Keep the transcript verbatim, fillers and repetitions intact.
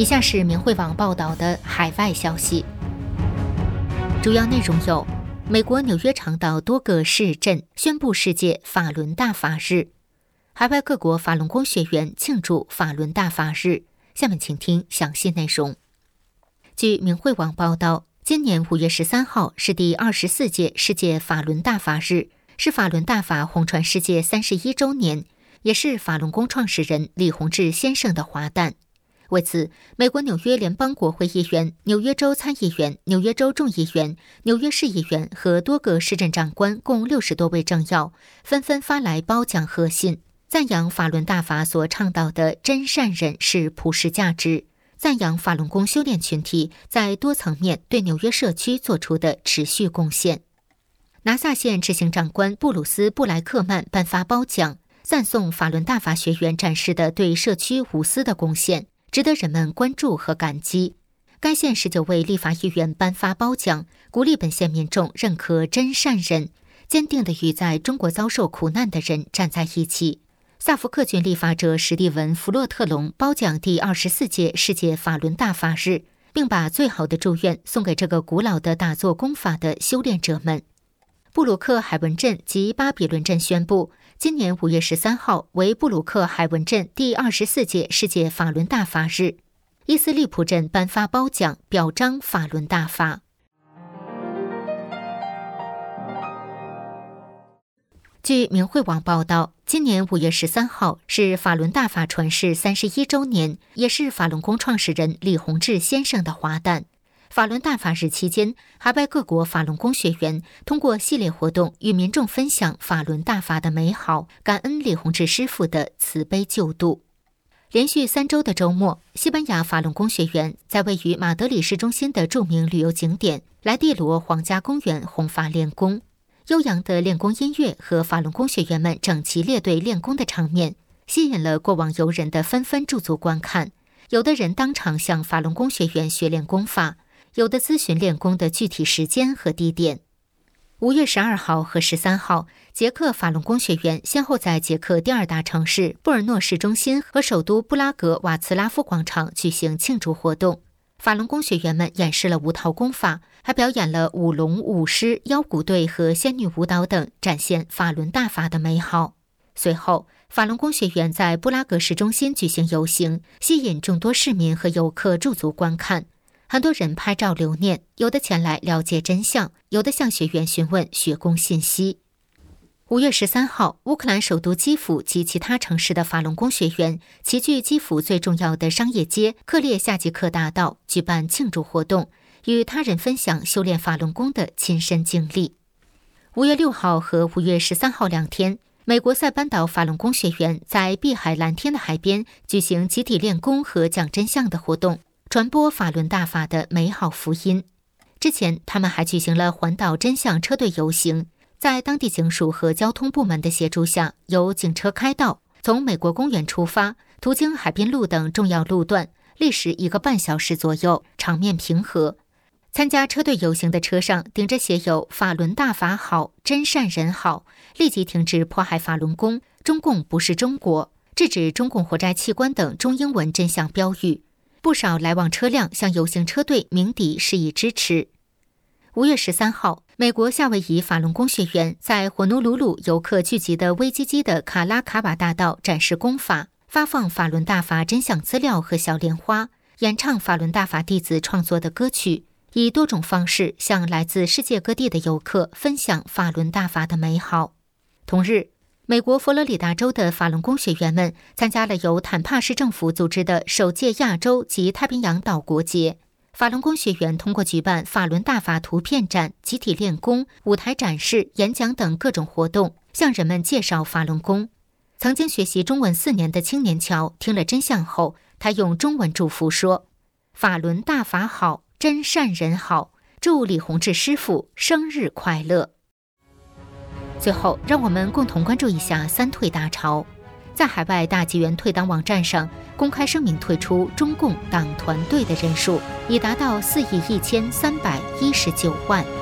以下是明慧网报道的海外消息，主要内容有：美国纽约长岛多个市镇宣布世界法轮大法日，海外各国法轮功学员庆祝法轮大法日。下面请听详细内容。据明慧网报道，今年五月十三号是第二十四届世界法轮大法日，是法轮大法红传世界三十一周年，也是法轮功创始人李洪志先生的华诞。为此，美国纽约联邦国会议员、纽约州参议员、纽约州众议员、纽约市议员和多个市镇长官共六十多位政要纷纷发来褒奖贺信，赞扬法轮大法所倡导的真善忍是普世价值，赞扬法轮功修炼群体在多层面对纽约社区做出的持续贡献。拿萨县执行长官布鲁斯·布莱克曼颁发褒奖，赞颂法轮大法学员展示的对社区无私的贡献，值得人们关注和感激。该县十九位立法议员颁发褒奖，鼓励本县民众认可真善忍，坚定地与在中国遭受苦难的人站在一起。萨福克郡立法者史蒂文·弗洛特隆褒奖第二十四届世界法轮大法日，并把最好的祝愿送给这个古老的打坐功法的修炼者们。布鲁克海文镇及巴比伦镇宣布，今年五月十三号为布鲁克海文镇第二十四届世界法轮大法日。伊斯利普镇颁发褒奖，表彰法轮大法。据明慧网报道，今年五月十三号是法轮大法传世三十一周年，也是法轮功创始人李洪志先生的华诞。法轮大法日期间，海外各国法轮功学员通过系列活动与民众分享法轮大法的美好，感恩李洪志师父的慈悲救度。连续三周的周末，西班牙法轮功学员在位于马德里市中心的著名旅游景点莱蒂罗皇家公园弘法练功。悠扬的练功音乐和法轮功学员们整齐列队练功的场面，吸引了过往游人的纷纷驻足观看。有的人当场向法轮功学员学练功法，有的咨询练功的具体时间和地点。五月十二号和十三号，捷克法轮功学员先后在捷克第二大城市布尔诺市中心和首都布拉格瓦茨拉夫广场举行庆祝活动。法轮功学员们演示了五套功法，还表演了舞龙、舞狮、腰鼓队和仙女舞蹈等，展现法轮大法的美好。随后，法轮功学员在布拉格市中心举行游行，吸引众多市民和游客驻足观看。很多人拍照留念，有的前来了解真相，有的向学员询问学功信息。五月十三号，乌克兰首都基辅及其他城市的法轮功学员齐聚基辅最重要的商业街克列夏季克大道，举办庆祝活动，与他人分享修炼法轮功的亲身经历。五月六号和五月十三号两天，美国塞班岛法轮功学员在碧海蓝天的海边举行集体练功和讲真相的活动，传播法轮大法的美好福音。之前，他们还举行了环岛真相车队游行，在当地警署和交通部门的协助下，由警车开道，从美国公园出发，途经海滨路等重要路段，历时一个半小时左右，场面平和。参加车队游行的车上顶着写有“法轮大法好，真善人好”，立即停止迫害法轮功，中共不是中国，制止中共活摘器官等中英文真相标语。不少来往车辆向游行车队鸣笛示意支持。五月十三号，美国夏威夷法轮功学员在火奴鲁鲁游客聚集的威基基的卡拉卡瓦大道展示功法，发放法轮大法真相资料和小莲花，演唱法轮大法弟子创作的歌曲，以多种方式向来自世界各地的游客分享法轮大法的美好。同日，美国佛罗里达州的法轮功学员们参加了由坦帕市政府组织的首届亚洲及太平洋岛国节。法轮功学员通过举办法轮大法图片展、集体练功、舞台展示、演讲等各种活动，向人们介绍法轮功。曾经学习中文四年的青年乔听了真相后，他用中文祝福说：“法轮大法好，真善人好，祝李洪志师父生日快乐。”最后，让我们共同关注一下三退大潮。在海外大纪元退党网站上公开声明退出中共党团队的人数已达到四亿一千三百一十九万。